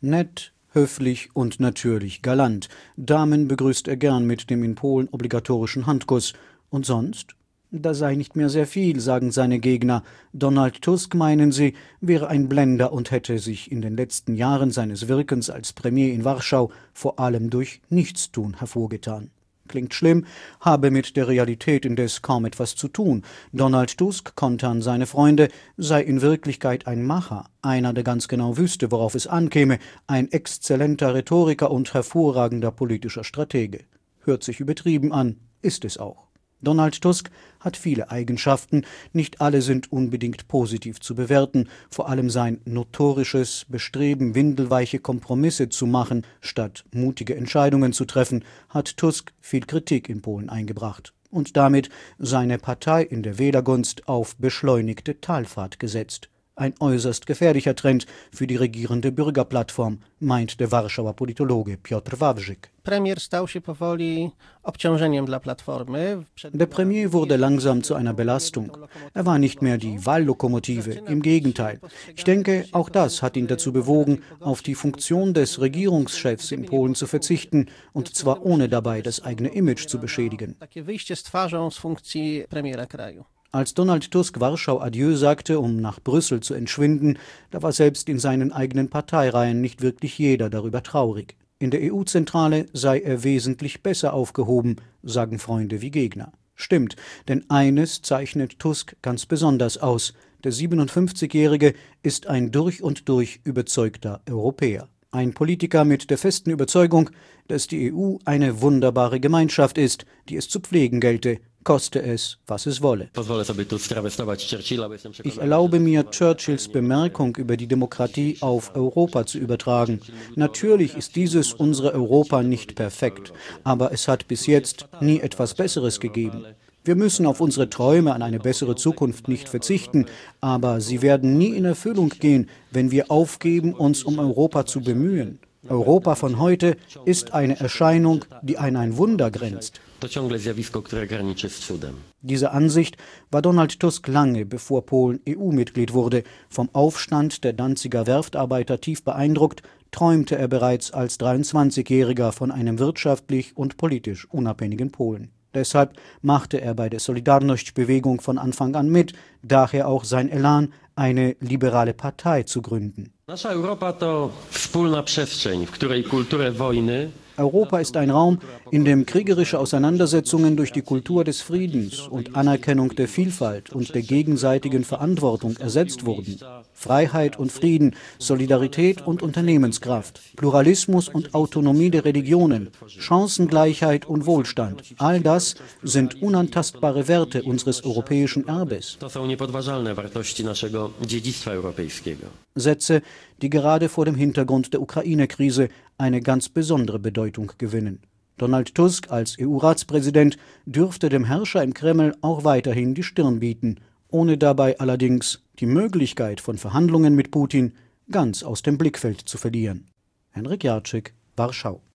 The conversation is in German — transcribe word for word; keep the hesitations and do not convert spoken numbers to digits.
Nett, höflich und natürlich galant. Damen begrüßt er gern mit dem in Polen obligatorischen Handkuss. Und sonst? Da sei nicht mehr sehr viel, sagen seine Gegner. Donald Tusk, meinen sie, wäre ein Blender und hätte sich in den letzten Jahren seines Wirkens als Premier in Warschau vor allem durch Nichtstun hervorgetan. Klingt schlimm, habe mit der Realität indes kaum etwas zu tun. Donald Tusk, kontern seine Freunde, sei in Wirklichkeit ein Macher, einer, der ganz genau wüsste, worauf es ankäme, ein exzellenter Rhetoriker und hervorragender politischer Stratege. Hört sich übertrieben an, ist es auch. Donald Tusk hat viele Eigenschaften, nicht alle sind unbedingt positiv zu bewerten, vor allem sein notorisches Bestreben, windelweiche Kompromisse zu machen, statt mutige Entscheidungen zu treffen, hat Tusk viel Kritik in Polen eingebracht und damit seine Partei in der Wählergunst auf beschleunigte Talfahrt gesetzt. Ein äußerst gefährlicher Trend für die regierende Bürgerplattform, meint der Warschauer Politologe Piotr Wawrzyk. Der Premier wurde langsam zu einer Belastung. Er war nicht mehr die Wahllokomotive, im Gegenteil. Ich denke, auch das hat ihn dazu bewogen, auf die Funktion des Regierungschefs in Polen zu verzichten, und zwar ohne dabei das eigene Image zu beschädigen. Als Donald Tusk Warschau Adieu sagte, um nach Brüssel zu entschwinden, da war selbst in seinen eigenen Parteireihen nicht wirklich jeder darüber traurig. In der E U-Zentrale sei er wesentlich besser aufgehoben, sagen Freunde wie Gegner. Stimmt, denn eines zeichnet Tusk ganz besonders aus: Der siebenundfünfzigjährige ist ein durch und durch überzeugter Europäer. Ein Politiker mit der festen Überzeugung, dass die E U eine wunderbare Gemeinschaft ist, die es zu pflegen gelte, koste es, was es wolle. Ich erlaube mir, Churchills Bemerkung über die Demokratie auf Europa zu übertragen. Natürlich ist dieses unsere Europa nicht perfekt, aber es hat bis jetzt nie etwas Besseres gegeben. Wir müssen auf unsere Träume an eine bessere Zukunft nicht verzichten, aber sie werden nie in Erfüllung gehen, wenn wir aufgeben, uns um Europa zu bemühen. Europa von heute ist eine Erscheinung, die an ein Wunder grenzt. Diese Ansicht war Donald Tusk lange, bevor Polen E U-Mitglied wurde. Vom Aufstand der Danziger Werftarbeiter tief beeindruckt, träumte er bereits als dreiundzwanzigjähriger von einem wirtschaftlich und politisch unabhängigen Polen. Deshalb machte er bei der Solidarność-Bewegung von Anfang an mit, daher auch sein Elan, eine liberale Partei zu gründen. Europa ist ein Raum, in dem kriegerische Auseinandersetzungen durch die Kultur des Friedens und Anerkennung der Vielfalt und der gegenseitigen Verantwortung ersetzt wurden. Freiheit und Frieden, Solidarität und Unternehmenskraft, Pluralismus und Autonomie der Religionen, Chancengleichheit und Wohlstand, all das sind unantastbare Werte unseres europäischen Erbes. Sätze, die gerade vor dem Hintergrund der Ukraine-Krise eine ganz besondere Bedeutung gewinnen. Donald Tusk als E U-Ratspräsident dürfte dem Herrscher im Kreml auch weiterhin die Stirn bieten, ohne dabei allerdings die Möglichkeit von Verhandlungen mit Putin ganz aus dem Blickfeld zu verlieren. Henryk Jarczyk, Warschau.